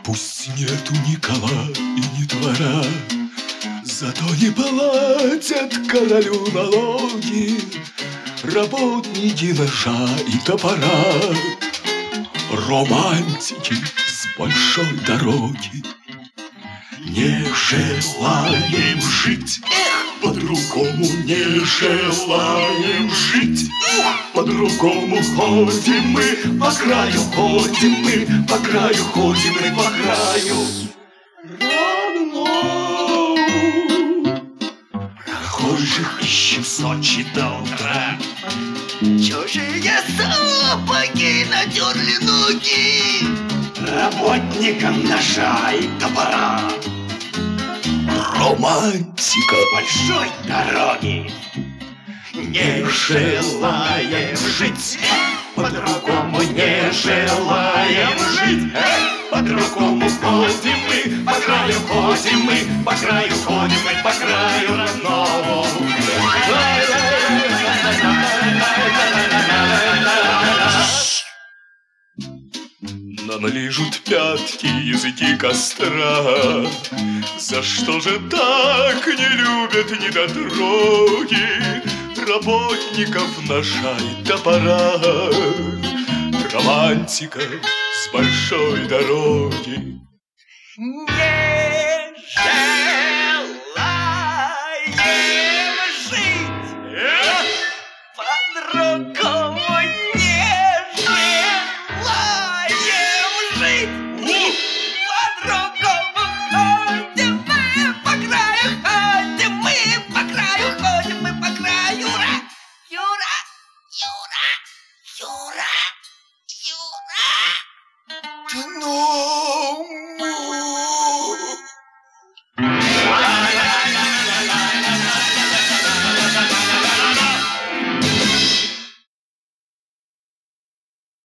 Пусть нету ни кола и ни двора, зато не платят королю налоги работники ножа и топора. Романтики с большой дороги не желаем жить, по-другому не желаем жить. По-другому ходим мы по краю, ходим мы по краю, ходим мы по краю. Родной. Прохожих ищем с ночи до утра. Чужие сапоги натерли ноги Работникам ножа и топора. Романтика большой дороги не желаем жить, по-другому не желаем жить. По-другому ходим мы, по краю ходим мы, по краю ходим мы, по краю родному. Нам лижут пятки языки костра. За что же так не любят недотроги работников ножа и топора? Романтика с большой дороги не